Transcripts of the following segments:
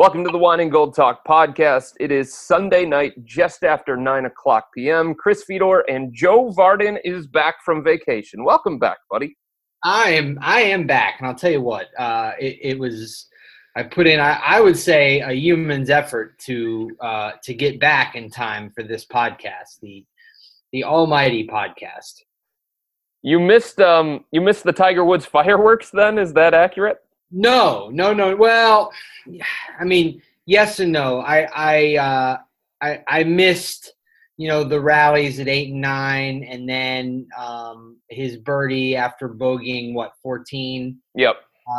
Welcome to the Wine and Gold Talk podcast. It is Sunday night, just after 9 o'clock p.m. Chris Fedor and Joe Vardon is back from vacation. Welcome back, buddy. I am back, and I'll tell you what. It was. I put in. I would say a human's effort to get back in time for this podcast, the Almighty podcast. You missed the Tiger Woods fireworks. Then is that accurate? No. Well, I mean, yes and no. I missed, the rallies at 8 and 9, and then his birdie after bogeying 14. Yep.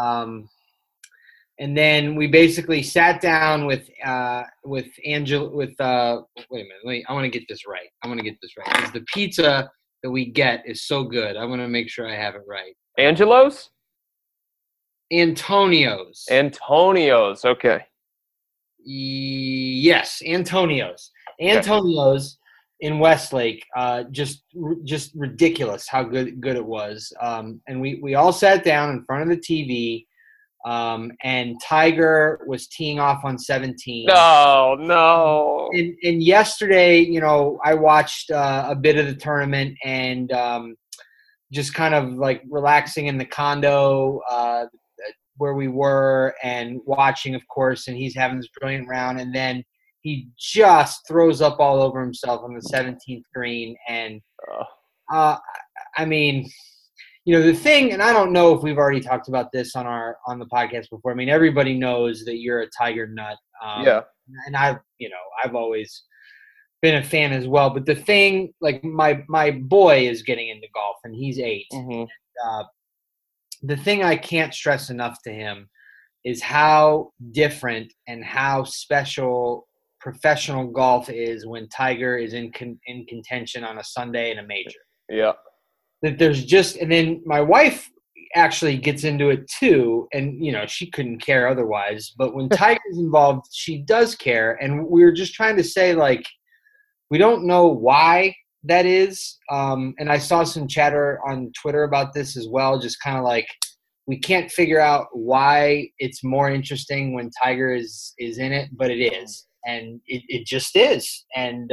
And then we basically sat down with Angela wait a minute. I want to get this right. Because the pizza that we get is so good. I want to make sure I have it right. Angelo's? Antonio's. Okay. Yes, Antonio's. Antonio's in Westlake. Just ridiculous how good it was. And we all sat down in front of the TV. And Tiger was teeing off on 17. No. And yesterday, I watched a bit of the tournament and just kind of like relaxing in the condo where we were and watching, of course, and he's having this brilliant round. And then he just throws up all over himself on the 17th green. And, I mean – the thing, and I don't know if we've already talked about this on the podcast before. I mean, everybody knows that you're a Tiger nut. Yeah. And I've always been a fan as well. But the thing, like my boy is getting into golf and he's 8. Mm-hmm. The thing I can't stress enough to him is how different and how special professional golf is when Tiger is in contention on a Sunday in a major. Yeah. That there's just, and then my wife actually gets into it too, and she couldn't care otherwise. But when Tiger's involved, she does care, and we were just trying to say, like, we don't know why that is. And I saw some chatter on Twitter about this as well, just kind of like we can't figure out why it's more interesting when Tiger is in it, but it is, and it just is, and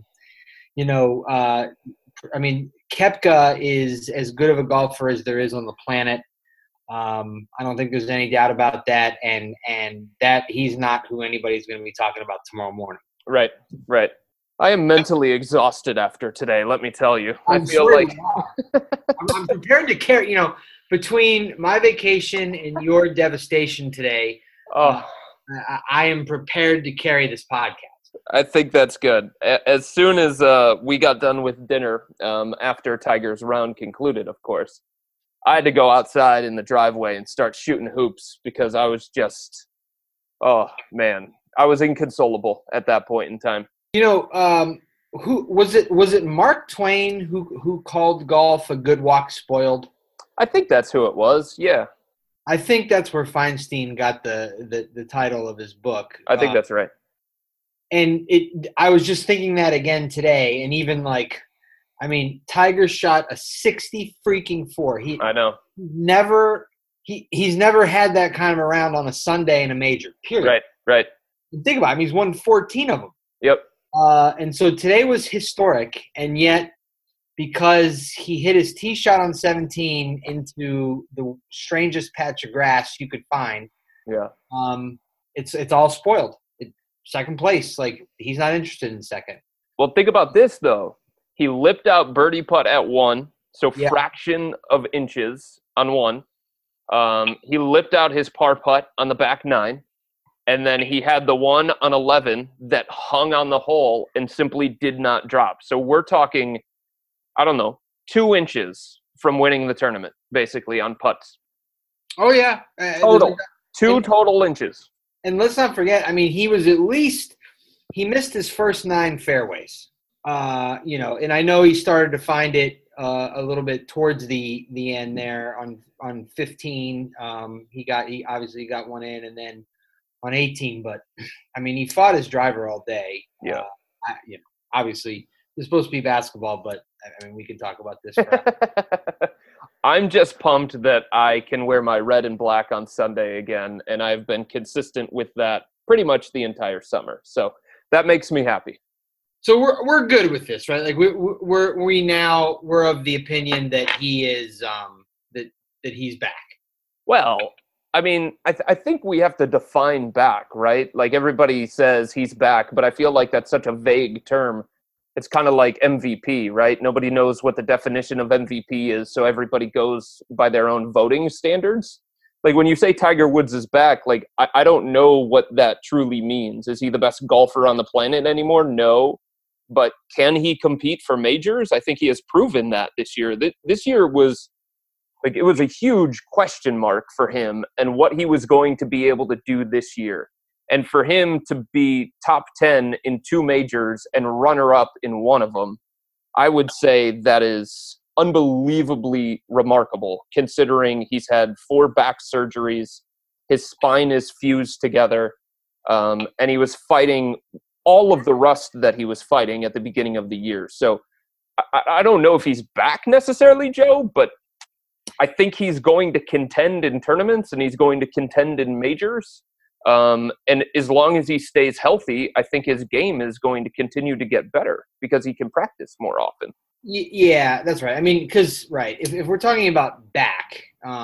I mean, Koepka is as good of a golfer as there is on the planet. I don't think there's any doubt about that, and that he's not who anybody's going to be talking about tomorrow morning. Right. I am mentally exhausted after today, let me tell you. I'm prepared to carry, between my vacation and your devastation today, I am prepared to carry this podcast. I think that's good. As soon as we got done with dinner, after Tiger's round concluded, of course, I had to go outside in the driveway and start shooting hoops because I was just, I was inconsolable at that point in time. Who was it? Was it Mark Twain who called golf a good walk spoiled? I think that's who it was. Yeah. I think that's where Feinstein got the title of his book. I think that's right. And I was just thinking that again today, and even Tiger shot a 60 freaking 4. I know. He's never had that kind of a round on a Sunday in a major. Period. Right. Think about it. I mean, he's won 14 of them. Yep. And so today was historic, and yet because he hit his tee shot on 17 into the strangest patch of grass you could find. Yeah. It's all spoiled. Second place, like he's not interested in second. Well, think about this though. He lipped out birdie putt at 1, so fraction of inches on 1. He lipped out his par putt on the back 9, and then he had the one on 11 that hung on the hole and simply did not drop. So we're talking, 2 inches from winning the tournament, basically on putts. Oh yeah, total 2 total inches. And let's not forget, I mean, he missed his first 9 fairways, and I know he started to find it a little bit towards the end there on 15. He obviously got one in, and then on 18, but I mean, he fought his driver all day. Yeah. Obviously it's supposed to be basketball, but I mean, we can talk about this forever. I'm just pumped that I can wear my red and black on Sunday again, and I've been consistent with that pretty much the entire summer. So that makes me happy. So we're good with this, right? Like we're of the opinion that he is that he's back. Well, I mean, I think we have to define back, right? Like everybody says he's back, but I feel like that's such a vague term. It's kind of like MVP, right? Nobody knows what the definition of MVP is, so everybody goes by their own voting standards. Like when you say Tiger Woods is back, like I don't know what that truly means. Is he the best golfer on the planet anymore? No. But can he compete for majors? I think he has proven that this year. This year was like, it was a huge question mark for him and what he was going to be able to do this year. And for him to be top 10 in 2 majors and runner up in one of them, I would say that is unbelievably remarkable, considering he's had 4 back surgeries, his spine is fused together, and he was fighting all of the rust that he was fighting at the beginning of the year. So I don't know if he's back necessarily, Joe, but I think he's going to contend in tournaments and he's going to contend in majors. And as long as he stays healthy, I think his game is going to continue to get better because he can practice more often. Yeah, that's right. I mean, because, right, if we're talking about back,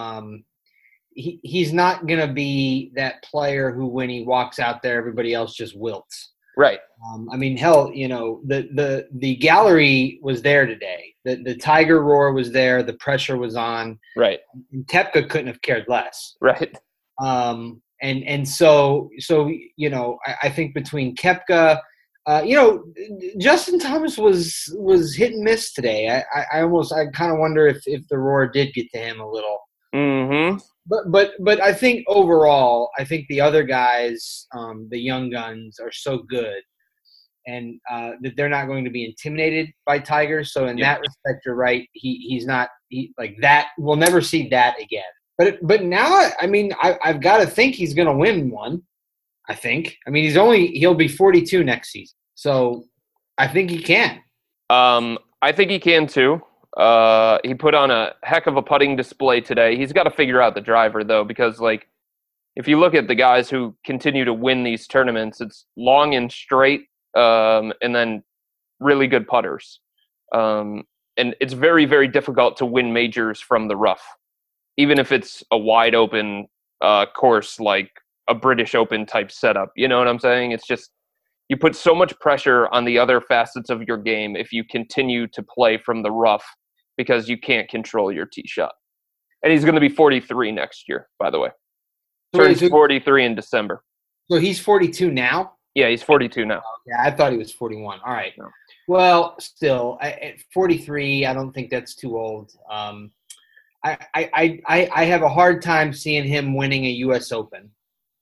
he's not going to be that player who, when he walks out there, everybody else just wilts. Right. I mean, hell, you know, the gallery was there today. The Tiger roar was there. The pressure was on. Right. And Koepka couldn't have cared less. Right. And so you know, I think between Koepka, you know, Justin Thomas was hit and miss today. I kind of wonder if the roar did get to him a little. Mm-hmm. But I think overall, I think the other guys, the young guns, are so good, and that they're not going to be intimidated by Tiger. So in that respect, you're right. He's not like that. We'll never see that again. But now, I mean, I've got to think he's going to win one. I think. I mean, he'll be 42 next season. So I think he can. I think he can too. He put on a heck of a putting display today. He's got to figure out the driver, though, because, like, if you look at the guys who continue to win these tournaments, it's long and straight, and then really good putters. And it's very, very difficult to win majors from the rough, even if it's a wide open course like a British Open type setup. You know what I'm saying? It's just, you put so much pressure on the other facets of your game if you continue to play from the rough because you can't control your tee shot. And he's going to be 43 next year, by the way. Turns 43 in December. So he's 42 now? Yeah, he's 42 now. Yeah, I thought he was 41. All right. No. Well, still, at 43, I don't think that's too old. I have a hard time seeing him winning a U.S. Open.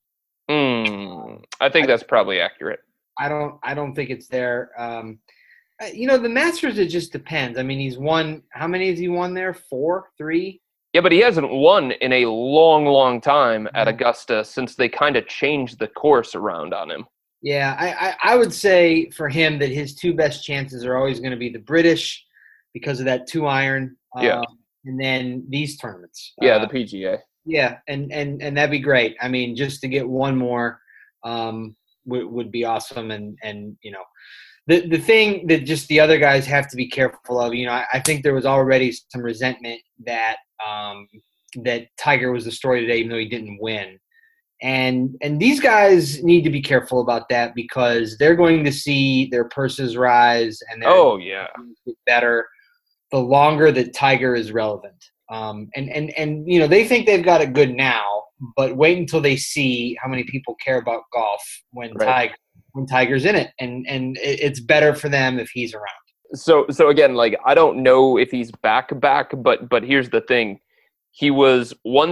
I think that's probably accurate. I don't think it's there. You know, the Masters, it just depends. I mean, he's won – how many has he won there? 4? 3? Yeah, but he hasn't won in a long, long time at Augusta since they kind of changed the course around on him. Yeah, I would say for him that his 2 best chances are always going to be the British because of that 2-iron. And then these tournaments. Yeah, the PGA. Yeah, and that'd be great. I mean, just to get one more would be awesome. And you know, the thing that just the other guys have to be careful of, you know, I think there was already some resentment that that Tiger was the story today, even though he didn't win. And these guys need to be careful about that because they're going to see their purses rise and they're get better the longer that Tiger is relevant. And you know, they think they've got it good now, but wait until they see how many people care about golf when Tiger's in it, and it's better for them if he's around. So again, like, I don't know if he's back, but here's the thing. He was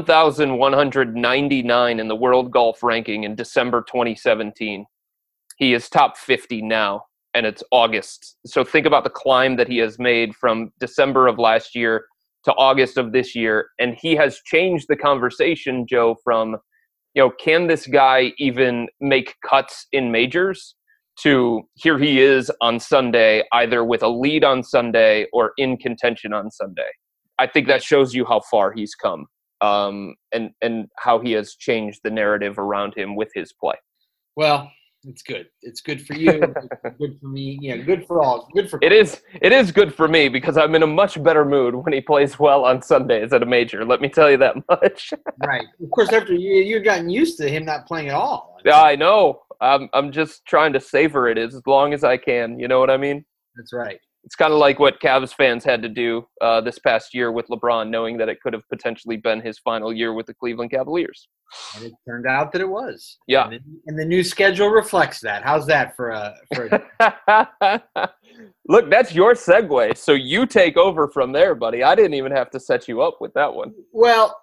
1,199 in the world golf ranking in December 2017. He is top 50 now, and it's August. So think about the climb that he has made from December of last year to August of this year. And he has changed the conversation, Joe, from, you know, can this guy even make cuts in majors, to here he is on Sunday, either with a lead on Sunday or in contention on Sunday. I think that shows you how far he's come, and how he has changed the narrative around him with his play. Well, it's good. It's good for you. It's good for me. Good for all. Good for It is good for me because I'm in a much better mood when he plays well on Sundays at a major. Let me tell you that much. Right. Of course, after you've gotten used to him not playing at all. Yeah, I know. I'm just trying to savor it as long as I can. You know what I mean? That's right. It's kind of like what Cavs fans had to do this past year with LeBron, knowing that it could have potentially been his final year with the Cleveland Cavaliers. And it turned out that it was. Yeah. And the new schedule reflects that. How's that for a Look, that's your segue. So you take over from there, buddy. I didn't even have to set you up with that one. Well,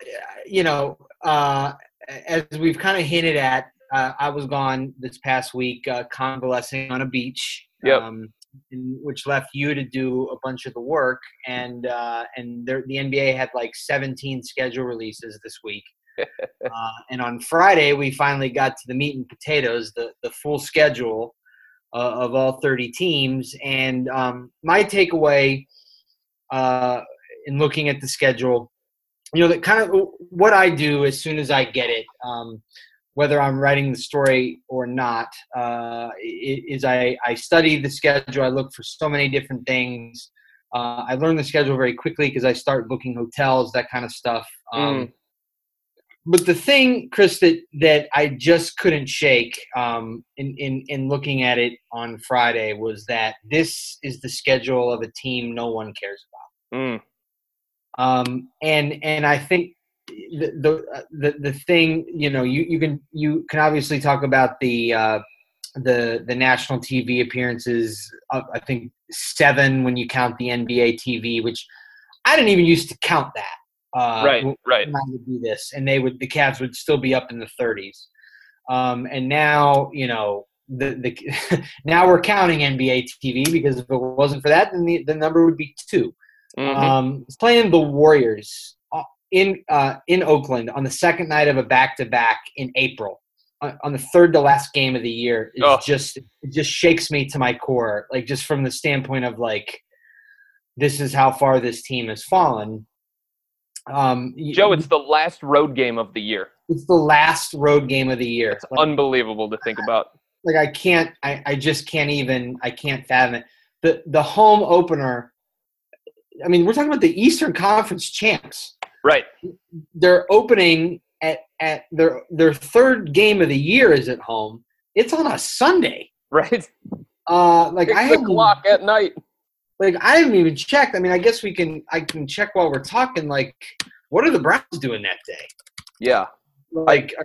as we've kind of hinted at, I was gone this past week convalescing on a beach. Yep. Which left you to do a bunch of the work, and the NBA had like 17 schedule releases this week. And on Friday, we finally got to the meat and potatoes, the full schedule of all 30 teams. And my takeaway in looking at the schedule, that kind of what I do as soon as I get it, whether I'm writing the story or not, is I study the schedule. I look for so many different things. I learn the schedule very quickly because I start booking hotels, that kind of stuff. But the thing, Chris, that I just couldn't shake in looking at it on Friday was that this is the schedule of a team no one cares about. And I think the thing, you can obviously talk about the national TV appearances. I think 7 when you count the NBA TV, which I didn't even used to count that. Right. When I would do this, and the Cavs would still be up in the 30s. And now, now we're counting NBA TV because if it wasn't for that, then the number would be 2. Playing the Warriors in Oakland on the second night of a back-to-back in April, on the third to last game of the year, it just shakes me to my core. Like, just from the standpoint of like, this is how far this team has fallen. Joe, it's the last road game of the year. It's the last road game of the year. It's unbelievable to think about. Like, I can't fathom it. The home opener, I mean, we're talking about the Eastern Conference champs. Right. They're opening at their third game of the year is at home. It's on a Sunday. Right. Like, 6 o'clock at night. Like, I haven't even checked. I mean, I guess I can check while we're talking. Like, what are the Browns doing that day? Yeah. Like,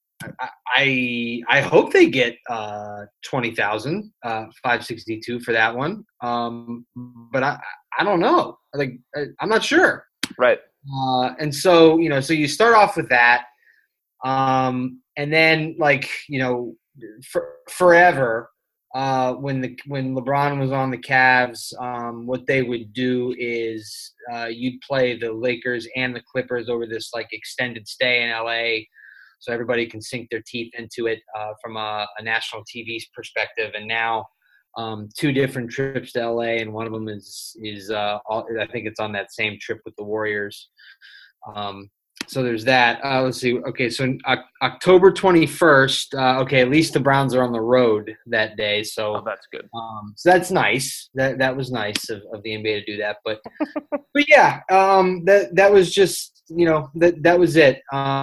I hope they get 20,000, 562 for that one. But I don't know. Like, I'm not sure. Right. And so, so you start off with that. And then, like, forever, when LeBron was on the Cavs, what they would do is you'd play the Lakers and the Clippers over this like extended stay in LA, so everybody can sink their teeth into it from a national TV perspective. And now 2 different trips to LA, and one of them is I think it's on that same trip with the Warriors. So there's that. Let's see. Okay, so October 21st. Okay, at least the Browns are on the road that day, so that's good. So that's nice. That was nice of the NBA to do that. But yeah, that was just that was it.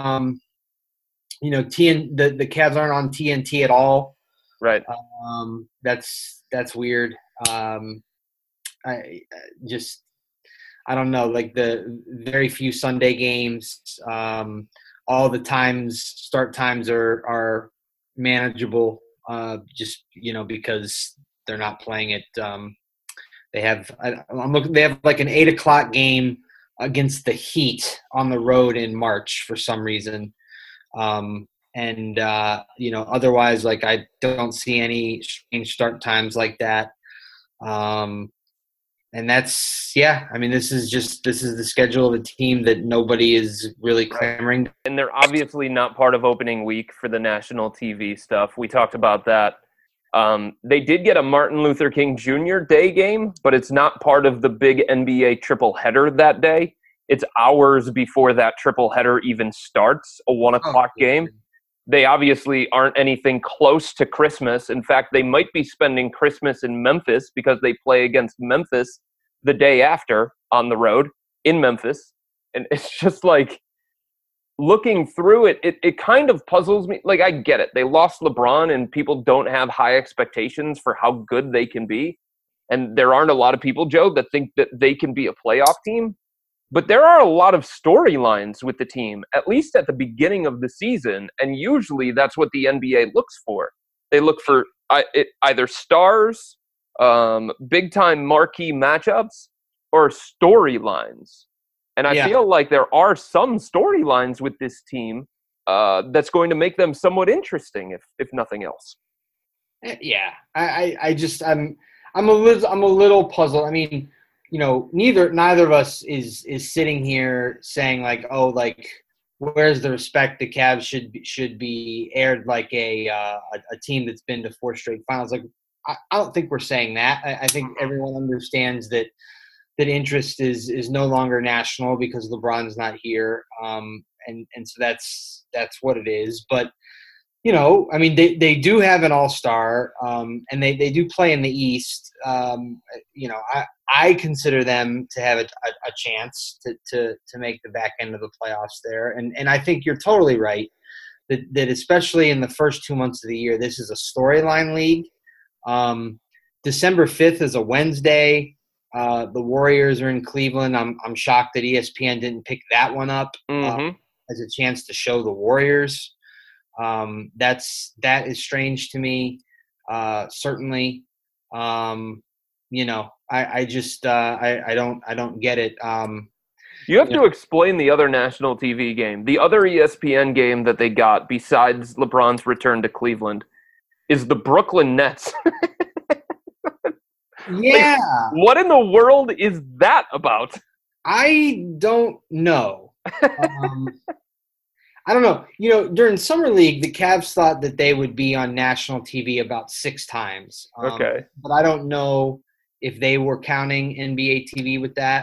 The Cavs aren't on TNT at all. Right. That's weird. I don't know, like the very few Sunday games, all the start times are manageable, just, because they're not playing it. They have like an 8 o'clock game against the Heat on the road in March for some reason. Otherwise, like, I don't see any strange start times like that. And that's, I mean, this is the schedule of a team that nobody is really clamoring. And they're obviously not part of opening week for the national TV stuff. We talked about that. They did get a Martin Luther King Jr. Day game, but it's not part of the big NBA triple header that day. It's hours before that triple header even starts, a 1 o'clock game. They obviously aren't anything close to Christmas. In fact, they might be spending Christmas in Memphis because they play against Memphis the day after on the road in Memphis. And it's just like, looking through it, it kind of puzzles me. Like, I get it. They lost LeBron, and people don't have high expectations for how good they can be. And there aren't a lot of people, Joe, that think that they can be a playoff team. But there are a lot of storylines with the team, at least at the beginning of the season. And usually that's what the NBA looks for. They look for either stars, big-time marquee matchups, or storylines. And I feel like there are some storylines with this team that's going to make them somewhat interesting, if nothing else. Yeah, I'm a little puzzled. I mean, neither of us is sitting here saying like, oh, like, where's the respect the Cavs should be aired like a team that's been to 4 straight finals. Like, I don't think we're saying that. I think everyone understands that interest is no longer national because LeBron's not here, and so that's what it is. But I mean, they do have an all-star, and they do play in the East. I consider them to have a chance to make the back end of the playoffs there, and I think you're totally right that especially in the first 2 months of the year, this is a storyline league. December 5th is a Wednesday. The Warriors are in Cleveland. I'm shocked that ESPN didn't pick that one up as a chance to show the Warriors. That is strange to me. Certainly. I just I don't get it. You have to explain the other national TV game. The other ESPN game that they got besides LeBron's return to Cleveland is the Brooklyn Nets. Yeah. Like, what in the world is that about? I don't know. I don't know. During Summer League, the Cavs thought that they would be on national TV about 6 times. Okay. But I don't know if they were counting NBA TV with that.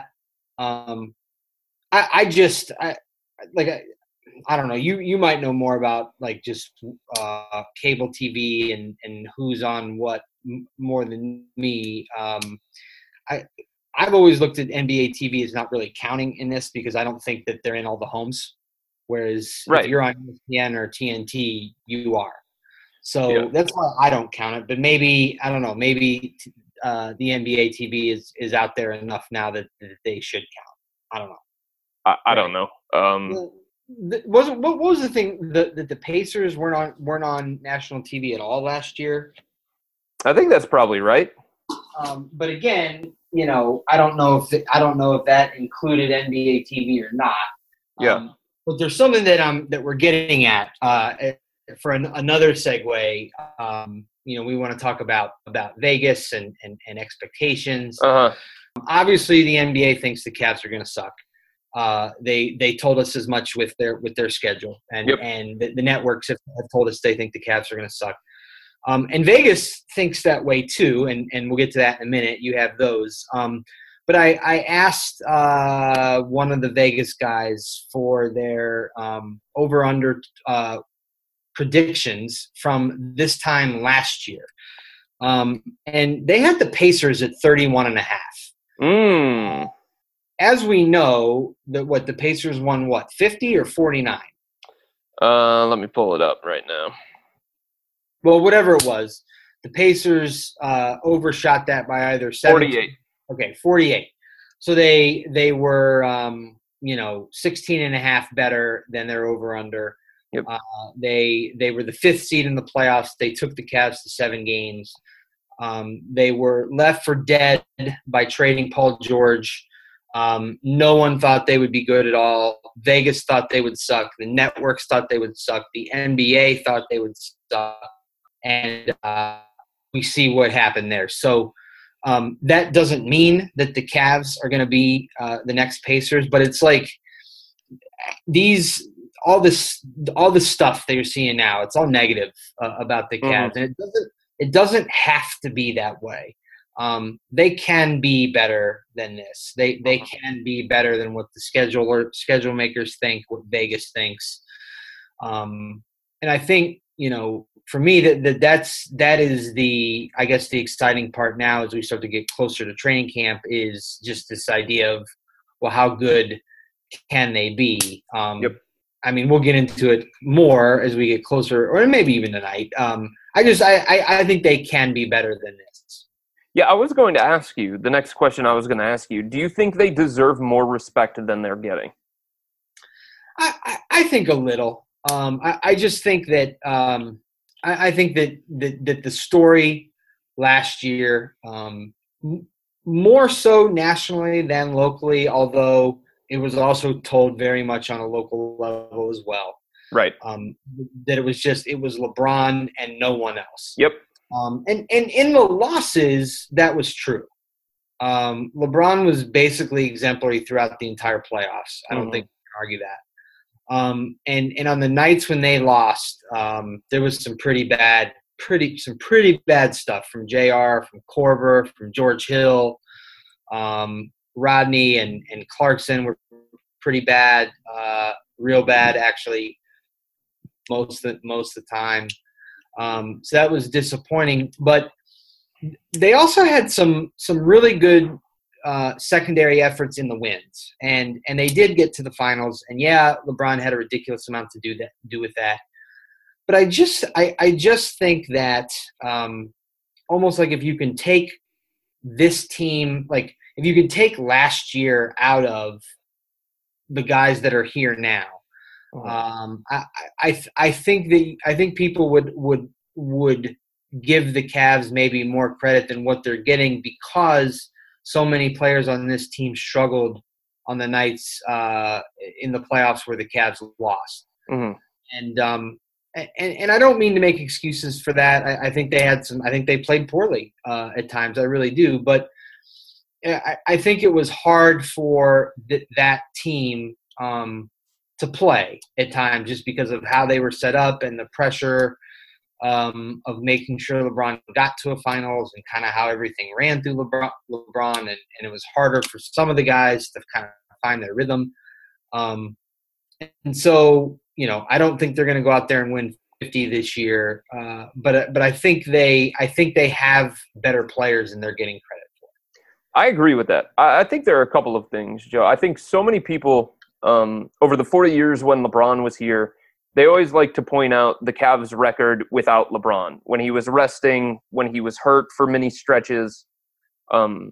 I don't know. You might know more about like just cable TV and who's on what more than me. I've always looked at NBA TV as not really counting in this because I don't think that they're in all the homes. Whereas if you're on ESPN or TNT, you are. So that's why I don't count it. But maybe, I don't know, maybe the NBA TV is out there enough now that they should count. I don't know. I don't know. What was the thing that the Pacers weren't on national TV at all last year? I think that's probably right. But again, I don't know if that included NBA TV or not. Yeah. But there's something that we're getting at for another segue. We want to talk about Vegas and expectations. Obviously, the NBA thinks the Cavs are going to suck. They told us as much with their schedule, and the networks have told us they think the Cavs are going to suck. And Vegas thinks that way too, and we'll get to that in a minute. You have those. But I asked one of the Vegas guys for their over-under predictions from this time last year. And they had the Pacers at 31.5. As we know, the Pacers won, 50 or 49? Let me pull it up right now. Well, whatever it was, the Pacers overshot that by either 48. Okay, 48. So they were 16.5 better than their over-under. Yep. They were the 5th seed in the playoffs. They took the Cavs to 7 games. They were left for dead by trading Paul George. No one thought they would be good at all. Vegas thought they would suck. The networks thought they would suck. The NBA thought they would suck. And we see what happened there. So that doesn't mean that the Cavs are going to be the next Pacers, but it's like all this stuff that you're seeing now. It's all negative about the Cavs, and it doesn't have to be that way. They can be better than this. They can be better than what the schedule makers think, what Vegas thinks. and I think, for me, that is the, I guess, the exciting part now as we start to get closer to training camp is just this idea of, well, how good can they be? Yep. I mean, we'll get into it more as we get closer, or maybe even tonight. I think they can be better than this. Yeah, I was going to ask you, the next question I was going to ask you, do you think they deserve more respect than they're getting? I think a little. I just think that I think that the story last year, more so nationally than locally, although it was also told very much on a local level as well. Right. That it was LeBron and no one else. Yep. And in the losses, that was true. LeBron was basically exemplary throughout the entire playoffs. I don't think we can argue that. And on the nights when they lost, there was some pretty bad stuff from JR, from Korver, from George Hill, Rodney and Clarkson were pretty bad, real bad actually, most of the time. So that was disappointing. But they also had some really good secondary efforts in the wins, and they did get to the finals. And yeah, LeBron had a ridiculous amount to do with that. But I just think that almost like if you can take this team, like if you can take last year out of the guys that are here now, I think people would give the Cavs maybe more credit than what they're getting because so many players on this team struggled on the nights in the playoffs where the Cavs lost. Mm-hmm. And I don't mean to make excuses for that. I think they played poorly at times. I really do. But I think it was hard for that team to play at times just because of how they were set up and the pressure of making sure LeBron got to a finals and kind of how everything ran through LeBron. And it was harder for some of the guys to kind of find their rhythm. And so, I don't think they're going to go out there and win 50 this year. But I think they have better players than they're getting credit for. I agree with that. I think there are a couple of things, Joe. I think so many people over the 40 years when LeBron was here, they always like to point out the Cavs' record without LeBron, when he was resting, when he was hurt for many stretches. And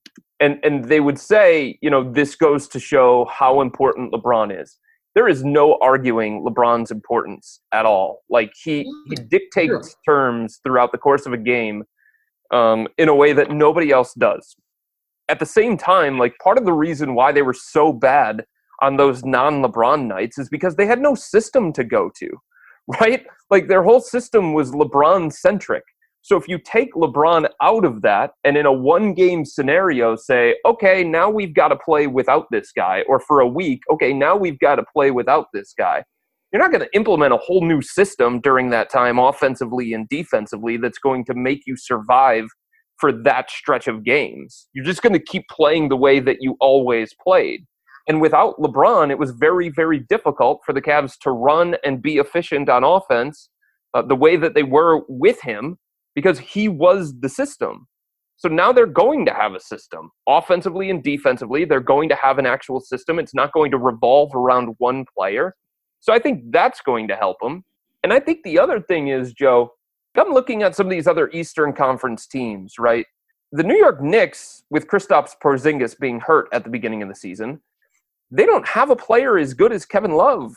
they would say, this goes to show how important LeBron is. There is no arguing LeBron's importance at all. Like he dictates terms throughout the course of a game in a way that nobody else does. At the same time, like part of the reason why they were so bad on those non-LeBron nights is because they had no system to go to, right? Like their whole system was LeBron-centric. So if you take LeBron out of that and in a one-game scenario say, okay, now we've got to play without this guy, or for a week, okay, now we've got to play without this guy, you're not going to implement a whole new system during that time offensively and defensively that's going to make you survive for that stretch of games. You're just going to keep playing the way that you always played. And without LeBron, it was very, very difficult for the Cavs to run and be efficient on offense the way that they were with him because he was the system. So now they're going to have a system. Offensively and defensively, they're going to have an actual system. It's not going to revolve around one player. So I think that's going to help them. And I think the other thing is, Joe, I'm looking at some of these other Eastern Conference teams, right? The New York Knicks, with Kristaps Porzingis being hurt at the beginning of the season, they don't have a player as good as Kevin Love.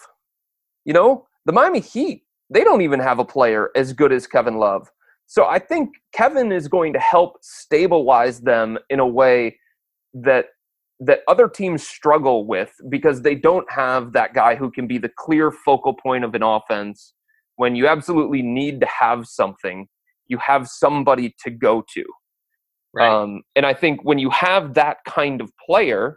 The Miami Heat, they don't even have a player as good as Kevin Love. So I think Kevin is going to help stabilize them in a way that other teams struggle with because they don't have that guy who can be the clear focal point of an offense. When you absolutely need to have something, you have somebody to go to. Right. And I think when you have that kind of player,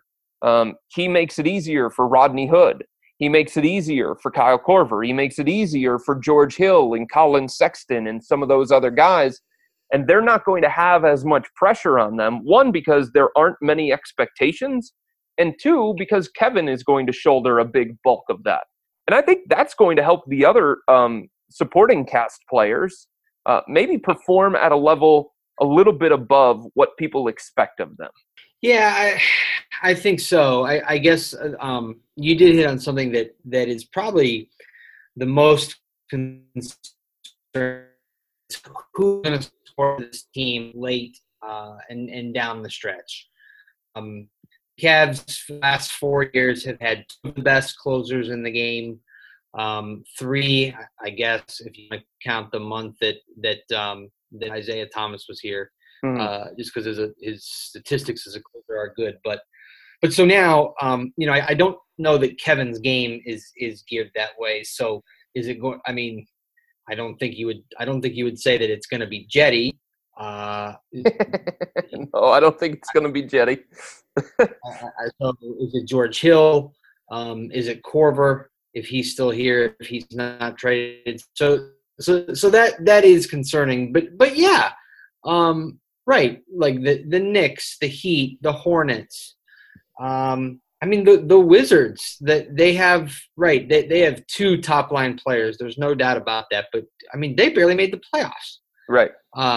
he makes it easier for Rodney Hood. He makes it easier for Kyle Korver. He makes it easier for George Hill and Colin Sexton and some of those other guys. And they're not going to have as much pressure on them. One, because there aren't many expectations. And two, because Kevin is going to shoulder a big bulk of that. And I think that's going to help the other supporting cast players maybe perform at a level a little bit above what people expect of them. Yeah, I think so. I guess you did hit on something that is probably the most concern. Who's going to score this team late and down the stretch? Cavs last 4 years have had two of the best closers in the game. Three, I guess, if you count the month that Isaiah Thomas was here, just because his statistics as a closer are good. But so now, I don't know that Kevin's game is geared that way. So is it going? I mean, I don't think you would say that it's going to be Jetty. No, I don't think it's going to be Jetty. So is it George Hill? Is it Korver? If he's still here, if he's not traded, so that is concerning. But yeah, right. Like the Knicks, the Heat, the Hornets. I mean the Wizards that they have. Right, they have two top line players. There's no doubt about that. But I mean they barely made the playoffs. Right.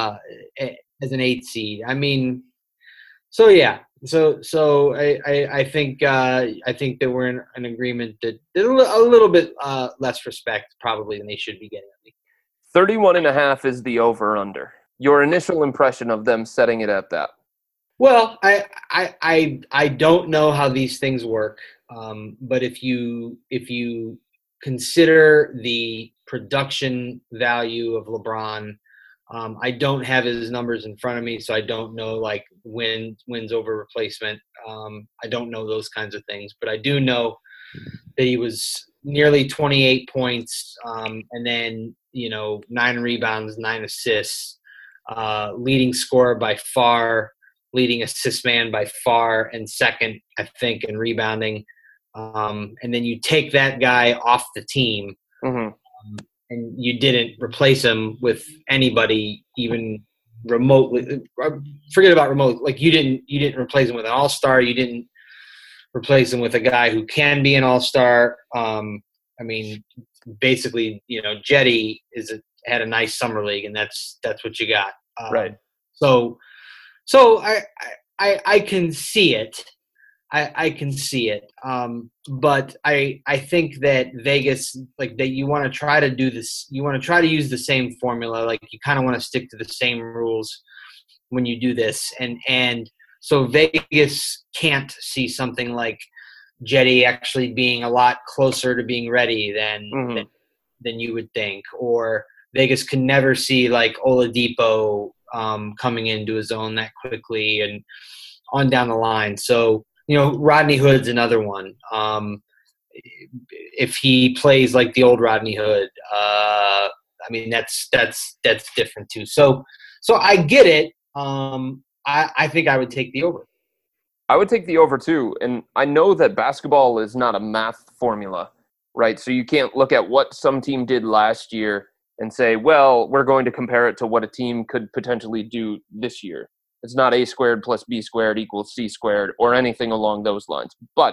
As an 8 seed. I mean, so yeah. So I think that we're in an agreement that a little bit less respect probably than they should be getting. 31.5 is the over/under. Your initial impression of them setting it at that? Well, I don't know how these things work, but if you consider the production value of LeBron. I don't have his numbers in front of me, so I don't know like wins over replacement. I don't know those kinds of things, but I do know that he was nearly 28 points, and then 9 rebounds, 9 assists, leading scorer by far, leading assist man by far, and second, I think, in rebounding. And then you take that guy off the team. Mm-hmm. And you didn't replace him with anybody even remotely. Forget about remote. Like you didn't replace him with an all-star. You didn't replace him with a guy who can be an all-star. I mean, basically, Jetty had a nice summer league, and that's what you got. Right. So I can see it. I can see it, but I think that Vegas, like that, you want to try to do this. You want to try to use the same formula. Like you kind of want to stick to the same rules when you do this, and so Vegas can't see something like Jetty actually being a lot closer to being ready than you would think, or Vegas can never see like Oladipo coming into his own that quickly and on down the line. So. Rodney Hood's another one. If he plays like the old Rodney Hood, I mean that's different too. So I get it. I think I would take the over. I would take the over too, and I know that basketball is not a math formula, right? So you can't look at what some team did last year and say, well, we're going to compare it to what a team could potentially do this year. It's not A squared plus B squared equals C squared or anything along those lines. But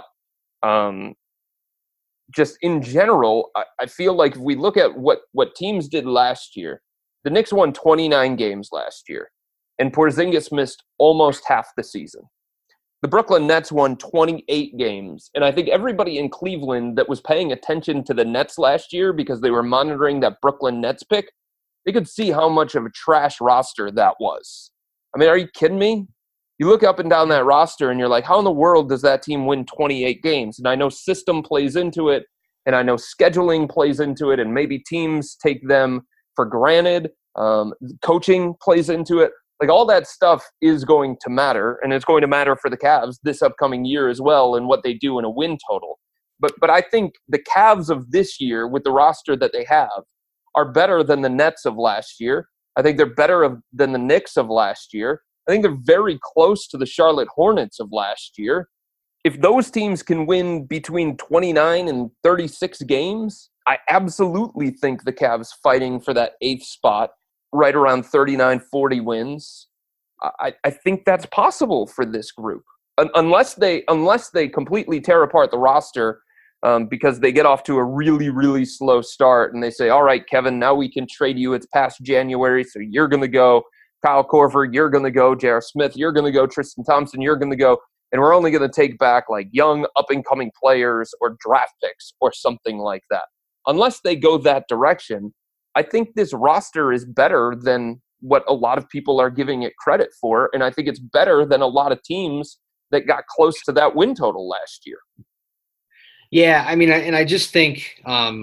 just in general, I feel like if we look at what teams did last year, the Knicks won 29 games last year, and Porzingis missed almost half the season. The Brooklyn Nets won 28 games, and I think everybody in Cleveland that was paying attention to the Nets last year because they were monitoring that Brooklyn Nets pick, they could see how much of a trash roster that was. I mean, are you kidding me? You look up and down that roster and you're like, how in the world does that team win 28 games? And I know system plays into it, and I know scheduling plays into it, and maybe teams take them for granted. Coaching plays into it. Like all that stuff is going to matter, and it's going to matter for the Cavs this upcoming year as well and what they do in a win total. But I think the Cavs of this year with the roster that they have are better than the Nets of last year. I think they're better than the Knicks of last year. I think they're very close to the Charlotte Hornets of last year. If those teams can win between 29 and 36 games, I absolutely think the Cavs fighting for that 8th spot, right around 39, 40 wins. I think that's possible for this group. Unless they completely tear apart the roster because they get off to a really, really slow start, and they say, all right, Kevin, now we can trade you. It's past January, so you're going to go. Kyle Korver, you're going to go. J.R. Smith, you're going to go. Tristan Thompson, you're going to go. And we're only going to take back like young, up-and-coming players or draft picks or something like that. Unless they go that direction, I think this roster is better than what a lot of people are giving it credit for, and I think it's better than a lot of teams that got close to that win total last year. Yeah, I mean, and I just think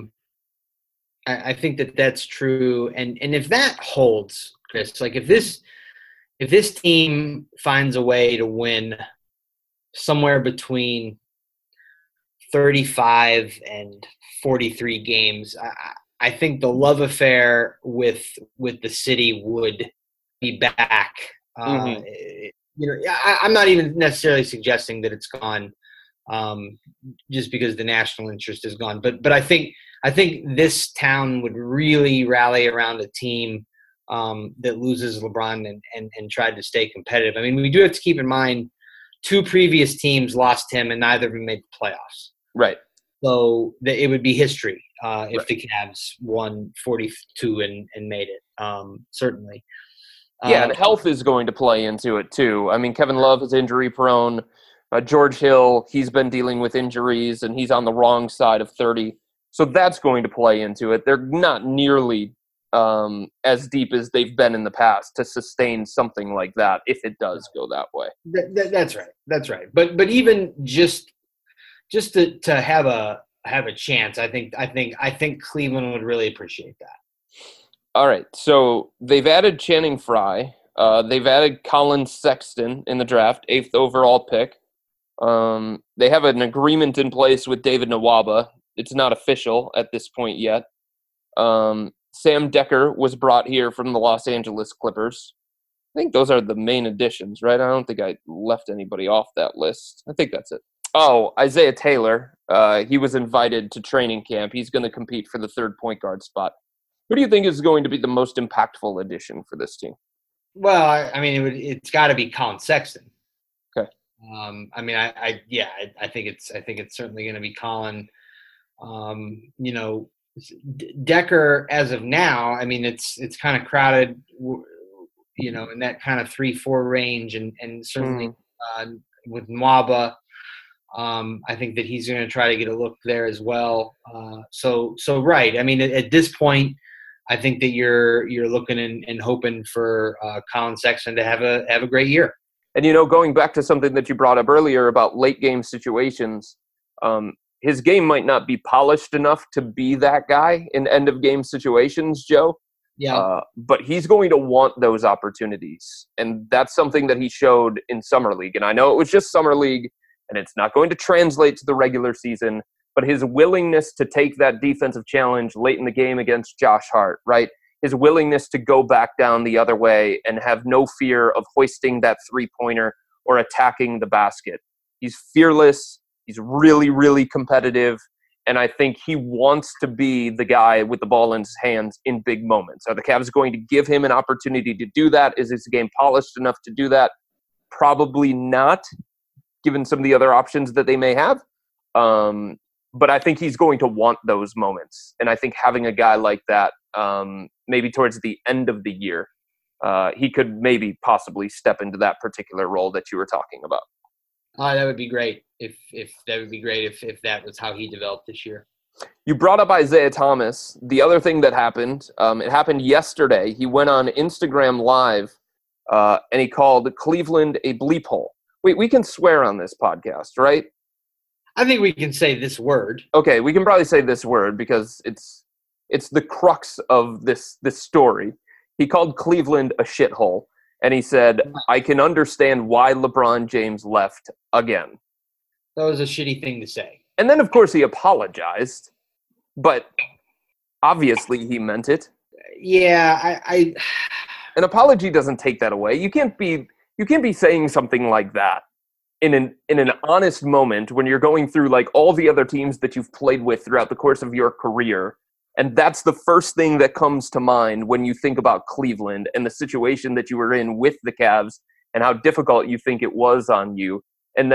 I think that that's true, and if that holds, Chris, like if this team finds a way to win somewhere between 35 and 43 games, I think the love affair with the city would be back. I'm not even necessarily suggesting that it's gone. Just because the national interest is gone. But I think this town would really rally around a team that loses LeBron and tried to stay competitive. I mean, we do have to keep in mind 2 previous teams lost him and neither of them made the playoffs. Right. So it would be history if the Cavs won 42 and made it, certainly. Yeah, and health is going to play into it too. I mean, Kevin Love is injury prone. George Hill, he's been dealing with injuries, and he's on the wrong side of 30. So that's going to play into it. They're not nearly as deep as they've been in the past to sustain something like that if it does go that way. That's right. That's right. But even just to have a chance, I think Cleveland would really appreciate that. All right. So they've added Channing Frye. They've added Colin Sexton in the draft, 8th overall pick. They have an agreement in place with David Nwaba. It's not official at this point yet. Sam Decker was brought here from the Los Angeles Clippers. I think those are the main additions, right? I don't think I left anybody off that list. I think that's it. Oh, Isaiah Taylor. He was invited to training camp. He's going to compete for the 3rd point guard spot. Who do you think is going to be the most impactful addition for this team? Well, I mean, it's got to be Colin Sexton. Okay. I mean, I think it's certainly going to be Colin. Decker, as of now, I mean, it's kind of crowded, in that kind of 3-4 range, and certainly with Nwaba, I think that he's going to try to get a look there as well. So right. I mean, at this point, I think that you're looking and hoping for Colin Sexton to have a great year. And, going back to something that you brought up earlier about late game situations, his game might not be polished enough to be that guy in end of game situations, Joe. Yeah. But he's going to want those opportunities. And that's something that he showed in Summer League. And I know it was just Summer League, and it's not going to translate to the regular season, but his willingness to take that defensive challenge late in the game against Josh Hart, right? His willingness to go back down the other way and have no fear of hoisting that 3-pointer or attacking the basket. He's fearless. He's really, really competitive. And I think he wants to be the guy with the ball in his hands in big moments. Are the Cavs going to give him an opportunity to do that? Is his game polished enough to do that? Probably not, given some of the other options that they may have. But I think he's going to want those moments. And I think having a guy like that, maybe towards the end of the year, he could maybe possibly step into that particular role that you were talking about. That would be great if that was how he developed this year. You brought up Isaiah Thomas. The other thing that happened, it happened yesterday. He went on Instagram Live, and he called Cleveland a bleep hole. Wait, we can swear on this podcast, right? I think we can say this word. Okay, we can probably say this word because it's the crux of this story. He called Cleveland a shithole, and he said, I can understand why LeBron James left again. That was a shitty thing to say. And then, of course, he apologized, but obviously he meant it. Yeah, An apology doesn't take that away. You can't be saying something like that in an honest moment when you're going through like all the other teams that you've played with throughout the course of your career. And that's the first thing that comes to mind when you think about Cleveland and the situation that you were in with the Cavs and how difficult you think it was on you. And then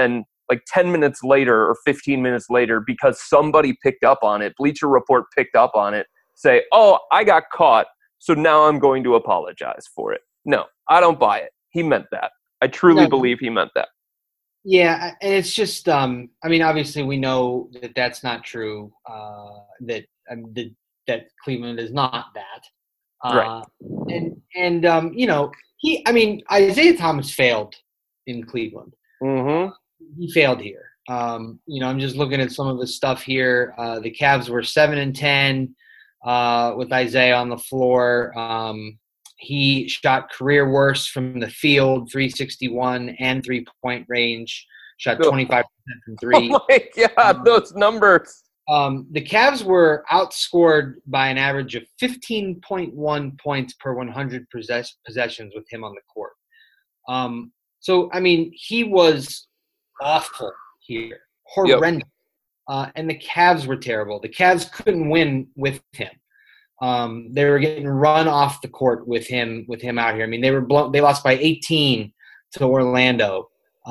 like 10 minutes later or 15 minutes later, because somebody picked up on it, Bleacher Report picked up on it, say, oh, I got caught, so now I'm going to apologize for it. No, I don't buy it. He meant that. I truly believe he meant that. Yeah, and it's just, I mean, obviously we know that that's not true, that Cleveland is not that. Right. And Isaiah Thomas failed in Cleveland. Mm-hmm. He failed here. I'm just looking at some of the stuff here. The Cavs were 7-10 with Isaiah on the floor. He shot career worst from the field, 361 and 3-point range. Shot 25% from three. Oh my God, those numbers. The Cavs were outscored by an average of 15.1 points per 100 possessions with him on the court. So, I mean, he was awful here, horrendous. Yep. And the Cavs were terrible. The Cavs couldn't win with him. They were getting run off the court with him out here. I mean, they lost by 18 to Orlando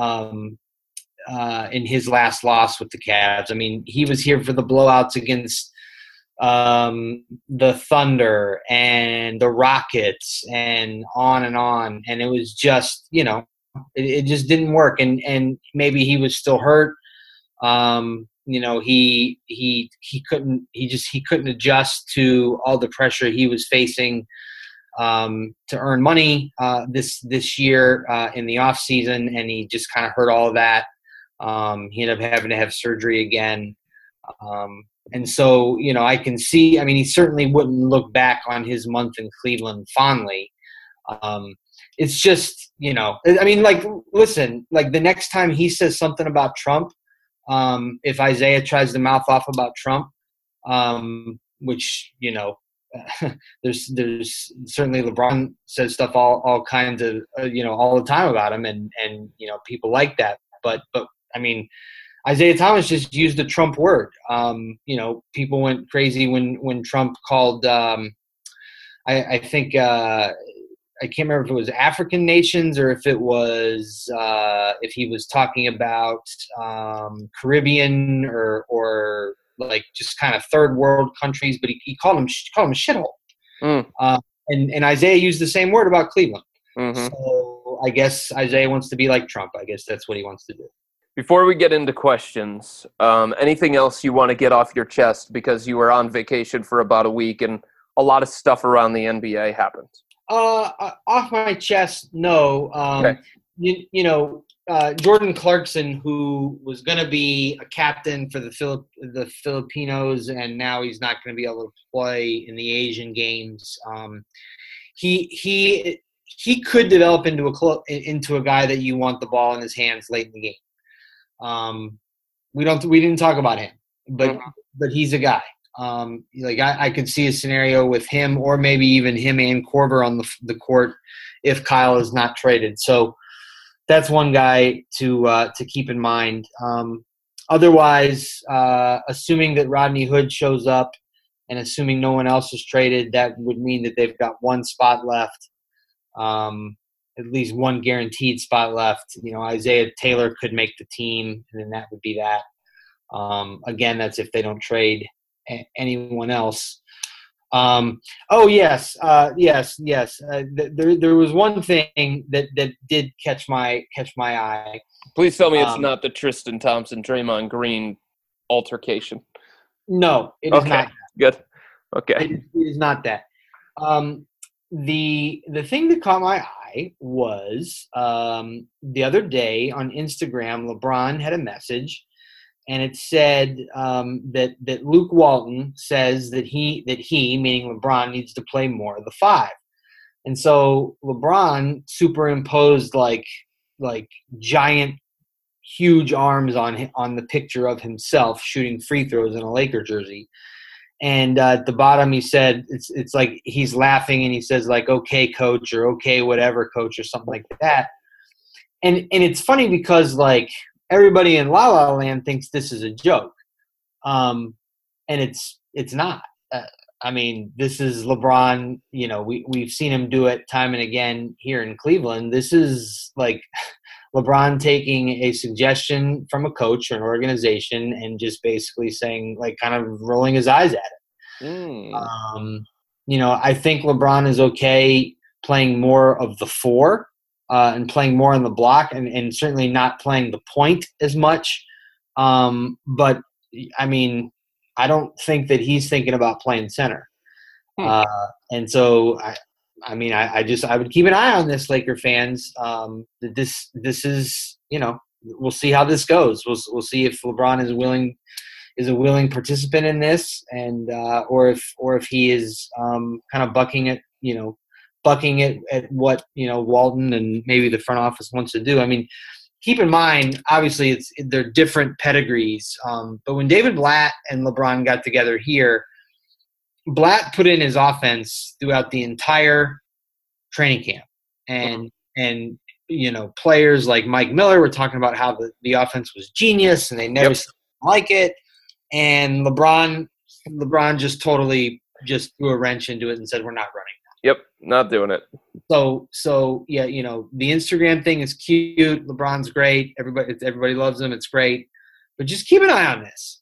in his last loss with the Cavs. I mean, he was here for the blowouts against the Thunder and the Rockets and on. And it was just, it just didn't work. And maybe he was still hurt. He couldn't adjust to all the pressure he was facing to earn money this year in the off season, and he just kind of hurt all of that. He ended up having to have surgery again. And so, I can see, I mean, he certainly wouldn't look back on his month in Cleveland fondly. It's just, I mean, like, listen, like the next time he says something about Trump, if Isaiah tries to mouth off about Trump, which, there's certainly LeBron says stuff all kinds of, all the time about him and people like that. But I mean, Isaiah Thomas just used the Trump word. People went crazy when Trump called, I think, I can't remember if it was African nations or if it was if he was talking about Caribbean or like just kind of third world countries, but he called them shithole. And Isaiah used the same word about Cleveland. Mm-hmm. So I guess Isaiah wants to be like Trump. I guess that's what he wants to do. Before we get into questions, anything else you want to get off your chest, because you were on vacation for about a week and a lot of stuff around the NBA happened? Off my chest, no. Okay. Jordan Clarkson, who was going to be a captain for the Filipinos, and now he's not going to be able to play in the Asian Games. He could develop into a guy that you want the ball in his hands late in the game. We didn't talk about him, but he's a guy. I could see a scenario with him, or maybe even him and Korver on the court if Kyle is not traded. So that's one guy to keep in mind. Otherwise, assuming that Rodney Hood shows up and assuming no one else is traded, that would mean that they've got one spot left, at least one guaranteed spot left. Isaiah Taylor could make the team, and then that would be that. Again, that's if they don't trade anyone else. Yes. There was one thing that did catch my eye. Please tell me it's not the Tristan Thompson, Draymond Green altercation. No, it is not. Good. Okay. It is not that. The thing that caught my eye was the other day on Instagram, LeBron had a message. And it said that Luke Walton says that he, meaning LeBron, needs to play more of the 5. And so LeBron superimposed like giant, huge arms on the picture of himself shooting free throws in a Laker jersey. And at the bottom he said it's like he's laughing and he says like, "Okay, coach," or "Okay, whatever, coach," or something like that. And it's funny because like everybody in La La Land thinks this is a joke, and it's not. I mean, this is LeBron. We've seen him do it time and again here in Cleveland. This is like LeBron taking a suggestion from a coach or an organization and just basically saying, like, kind of rolling his eyes at it. I think LeBron is okay playing more of the four and playing more on the block and certainly not playing the point as much. But, I mean, I don't think that he's thinking about playing center. And so, I would keep an eye on this, Laker fans. This is, we'll see how this goes. We'll see if LeBron is a willing participant in this, and or if he is kind of bucking it at what Walton and maybe the front office wants to do. I mean, keep in mind, obviously, they're different pedigrees. But when David Blatt and LeBron got together here, Blatt put in his offense throughout the entire training camp, and players like Mike Miller were talking about how the offense was genius and they never like it, and LeBron just totally just threw a wrench into it and said, we're not running. Yep, not doing it. So yeah, the Instagram thing is cute. LeBron's great. Everybody loves him. It's great, but just keep an eye on this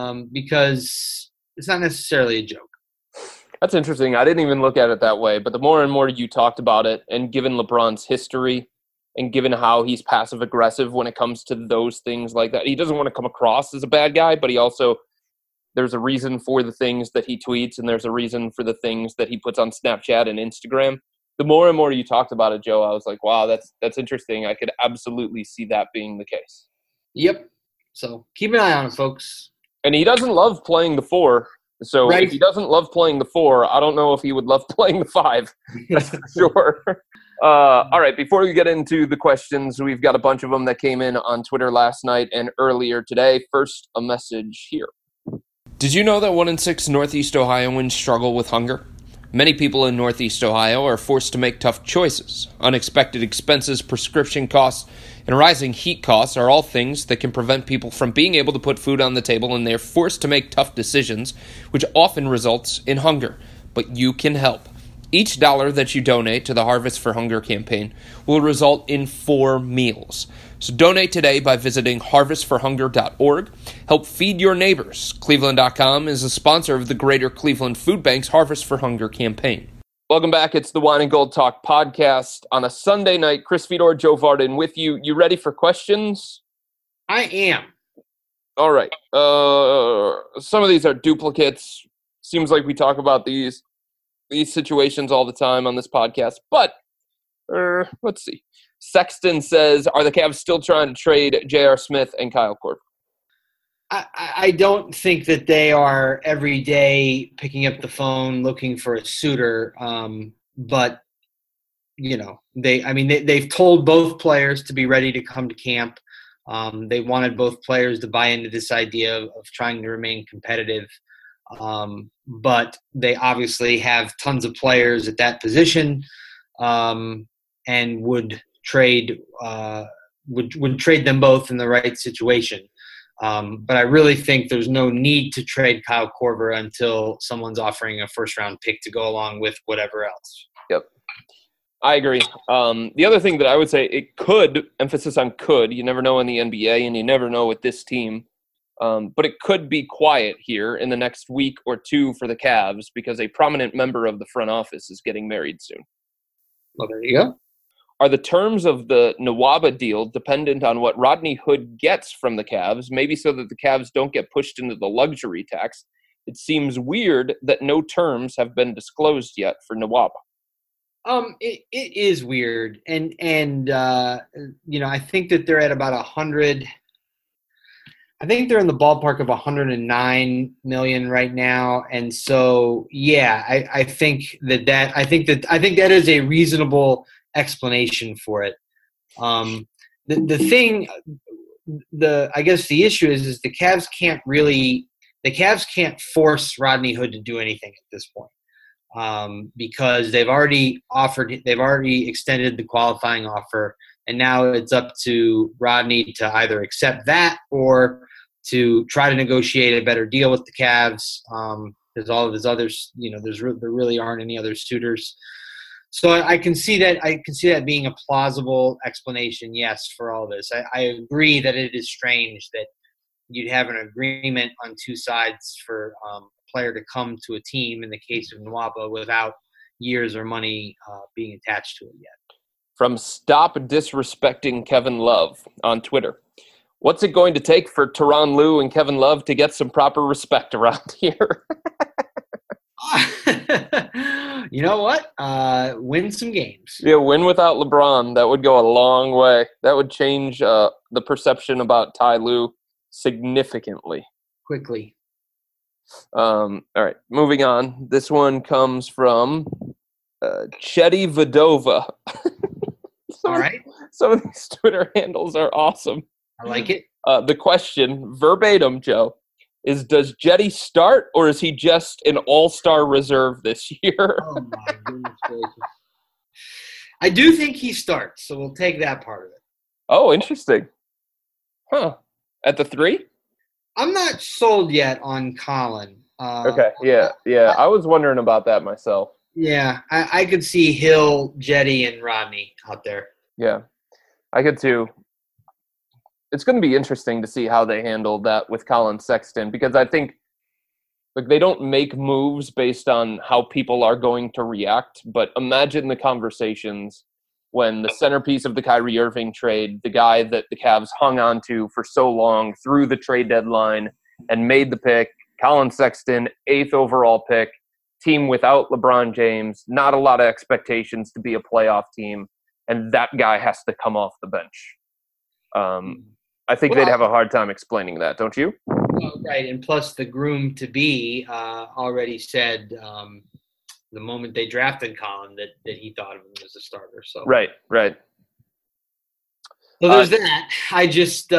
because it's not necessarily a joke. That's interesting. I didn't even look at it that way, but the more and more you talked about it, and given LeBron's history and given how he's passive aggressive when it comes to those things like that, he doesn't want to come across as a bad guy, but he also, there's a reason for the things that he tweets and there's a reason for the things that he puts on Snapchat and Instagram. The more and more you talked about it, Joe, I was like, wow, that's interesting. I could absolutely see that being the case. Yep. So keep an eye on it, folks. And he doesn't love playing the four. So If he doesn't love playing the four, I don't know if he would love playing the five. That's for sure. All right, before we get into the questions, we've got a bunch of them that came in on Twitter last night and earlier today. First, a message here. Did you know that 1 in 6 Northeast Ohioans struggle with hunger? Many people in Northeast Ohio are forced to make tough choices. Unexpected expenses, prescription costs, and rising heat costs are all things that can prevent people from being able to put food on the table, and they're forced to make tough decisions, which often results in hunger. But you can help. Each dollar that you donate to the Harvest for Hunger campaign will result in 4 meals. So donate today by visiting harvestforhunger.org. Help feed your neighbors. Cleveland.com is a sponsor of the Greater Cleveland Food Bank's Harvest for Hunger campaign. Welcome back. It's the Wine and Gold Talk podcast on a Sunday night. Chris Fedor, Joe Vardon with you. You ready for questions? I am. All right. Some of these are duplicates. Seems like we talk about these situations all the time on this podcast, but let's see. Sexton says, are the Cavs still trying to trade J.R. Smith and Kyle Korver? I don't think that they are every day picking up the phone looking for a suitor. But they've told both players to be ready to come to camp. They wanted both players to buy into this idea of trying to remain competitive. But they obviously have tons of players at that position, and would trade them both in the right situation. But I really think there's no need to trade Kyle Korver until someone's offering a first-round pick to go along with whatever else. Yep. I agree. The other thing that I would say, it could, emphasis on could, you never know in the NBA and you never know with this team, but it could be quiet here in the next week or two for the Cavs because a prominent member of the front office is getting married soon. Well, there you go. Are the terms of the Nwaba deal dependent on what Rodney Hood gets from the Cavs, maybe so that the Cavs don't get pushed into the luxury tax? It seems weird that no terms have been disclosed yet for Nwaba. It is weird. And I think that they're at about 100. I think they're in the ballpark of 109 million right now. And so, yeah, I think that is a reasonable explanation for it. I guess the issue is the Cavs can't force Rodney Hood to do anything at this point, because they've already extended the qualifying offer, and now it's up to Rodney to either accept that or to try to negotiate a better deal with the Cavs, because all of his others, there really aren't any other suitors. So I can see that. I can see that being a plausible explanation. Yes, for all this, I agree that it is strange that you'd have an agreement on two sides for a player to come to a team in the case of Nwaba without years or money being attached to it yet. From Stop Disrespecting Kevin Love on Twitter. What's it going to take for Tyronn Lue and Kevin Love to get some proper respect around here? You know what? Win some games. Yeah, win without LeBron. That would go a long way. That would change the perception about Ty Lue significantly. Quickly. All right, moving on. This one comes from Chetty Vadova. All right. Some of these Twitter handles are awesome. I like it. The question, verbatim, Joe, is does Jetty start or is he just an all-star reserve this year? Oh, my goodness gracious. I do think he starts, so we'll take that part of it. Oh, interesting. Huh. At the 3? I'm not sold yet on Colin. Okay, yeah. I was wondering about that myself. Yeah, I could see Hill, Jetty, and Rodney out there. Yeah, I could too. It's going to be interesting to see how they handle that with Colin Sexton because I think they don't make moves based on how people are going to react, but imagine the conversations when the centerpiece of the Kyrie Irving trade, the guy that the Cavs hung on to for so long through the trade deadline and made the pick, Colin Sexton, 8th overall pick, team without LeBron James, not a lot of expectations to be a playoff team, and that guy has to come off the bench. I think they'd have a hard time explaining that, don't you? Right, and plus the groom-to-be already said the moment they drafted Colin that he thought of him as a starter. So Right. So there's that. I just,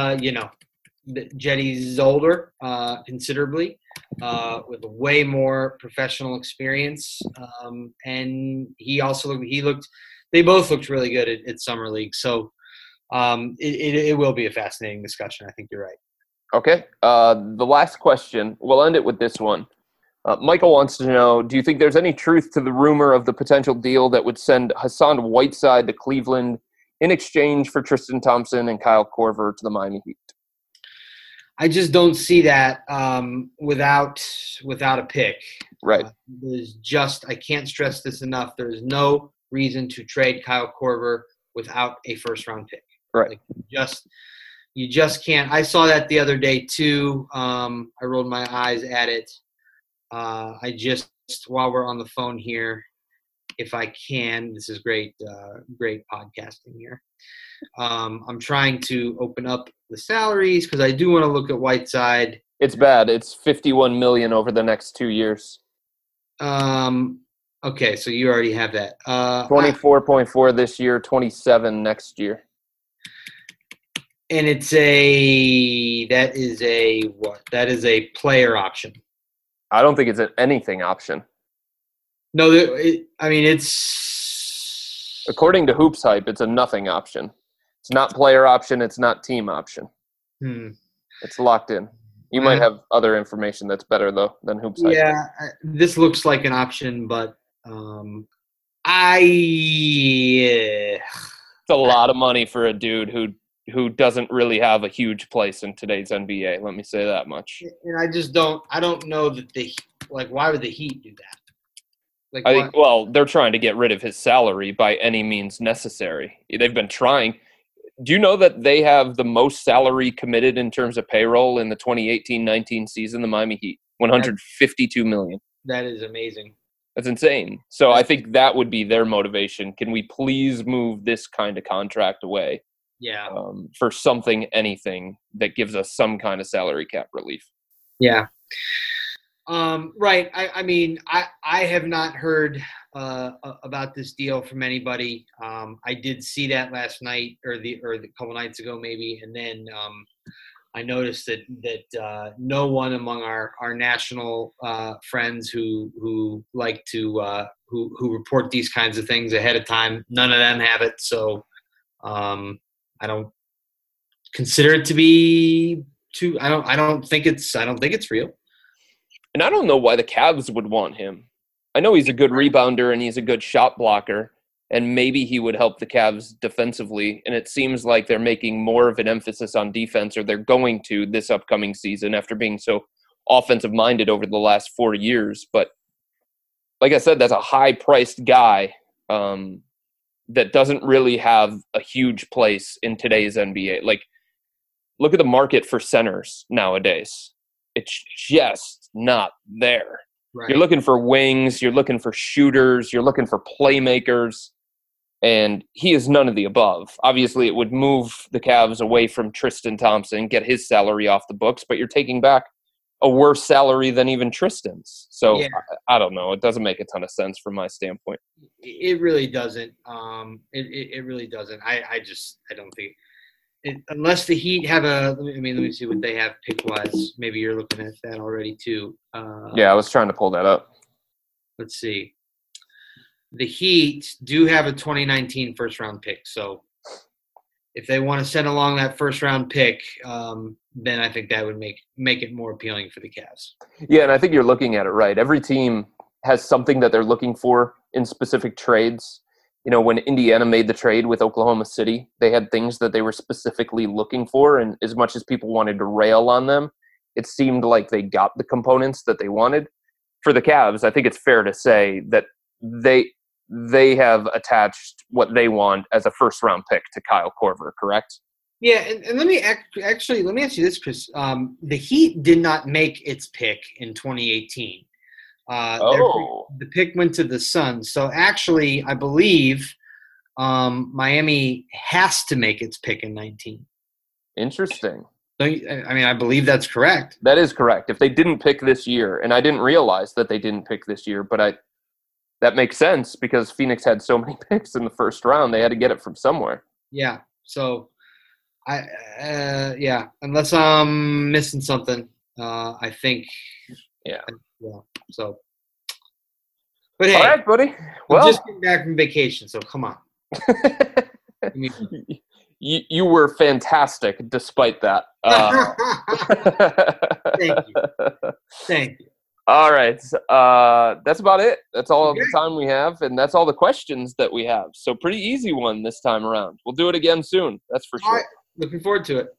Jetty's older considerably with way more professional experience. And he also they both looked really good at Summer League. So it will be a fascinating discussion. I think you're right. Okay. The last question, we'll end it with this one. Michael wants to know, do you think there's any truth to the rumor of the potential deal that would send Hassan Whiteside to Cleveland in exchange for Tristan Thompson and Kyle Korver to the Miami Heat? I just don't see that without a pick. Right. I can't stress this enough. There's no reason to trade Kyle Korver without a first-round pick. Right. You just can't. I saw that the other day too. I rolled my eyes at it. While we're on the phone here, if I can, this is great podcasting here. I'm trying to open up the salaries because I do want to look at Whiteside. It's bad. It's $51 million over the next 2 years. Okay, so you already have that. 24.4 this year, 27 next year. And that is a player option. I don't think it's an anything option. No, it's according to Hoops Hype, it's a nothing option. It's not player option. It's not team option. It's locked in. You might have other information that's better though than Hoops Hype. Yeah, this looks like an option, but it's a lot of money for a dude who doesn't really have a huge place in today's NBA. Let me say that much. And I don't know that why would the Heat do that? I think, they're trying to get rid of his salary by any means necessary. They've been trying. Do you know that they have the most salary committed in terms of payroll in the 2018-19 season, the Miami Heat? $152 million. That is amazing. That's insane. So I think that would be their motivation. Can we please move this kind of contract away? Yeah. For anything that gives us some kind of salary cap relief. Yeah. Right. I have not heard about this deal from anybody. I did see that last night or the couple nights ago maybe, and then I noticed that no one among our national friends who like to who report these kinds of things ahead of time, none of them have it. So I don't consider it to be too. I don't think it's real. And I don't know why the Cavs would want him. I know he's a good rebounder and he's a good shot blocker, and maybe he would help the Cavs defensively. And it seems like they're making more of an emphasis on defense, or they're going to this upcoming season after being so offensive-minded over the last 4 years. But like I said, that's a high-priced guy that doesn't really have a huge place in today's NBA. Like, look at the market for centers nowadays. It's just not there. Right. You're looking for wings, you're looking for shooters, you're looking for playmakers, and he is none of the above. Obviously, it would move the Cavs away from Tristan Thompson, get his salary off the books, but you're taking back a worse salary than even Tristan's. So, yeah. I don't know. It doesn't make a ton of sense from my standpoint. It really doesn't. It really doesn't. I don't think – unless the Heat have let me see what they have pick-wise. Maybe you're looking at that already too. Yeah, I was trying to pull that up. Let's see. The Heat do have a 2019 first-round pick. So if they want to send along that first-round pick, then I think that would make it more appealing for the Cavs. Yeah, and I think you're looking at it right. Every team has something that they're looking for in specific trades. You know, when Indiana made the trade with Oklahoma City, they had things that they were specifically looking for, and as much as people wanted to rail on them, it seemed like they got the components that they wanted. For the Cavs, I think it's fair to say that they have attached what they want as a first-round pick to Kyle Korver, correct? Yeah, and let me ask you this, Chris. The Heat did not make its pick in 2018. The pick went to the Suns. So actually, I believe Miami has to make its pick in 19. Interesting. So, I believe that's correct. That is correct. If they didn't pick this year, and I didn't realize that they didn't pick this year, but that makes sense because Phoenix had so many picks in the first round, they had to get it from somewhere. Yeah. So, unless I'm missing something, I think. Yeah. Yeah. So. But hey, all right, buddy. Well, just came back from vacation, so come on. You were fantastic despite that. Thank you. All right. That's about it. That's all the time we have, and that's all the questions that we have. So pretty easy one this time around. We'll do it again soon. That's for sure. All right. Looking forward to it.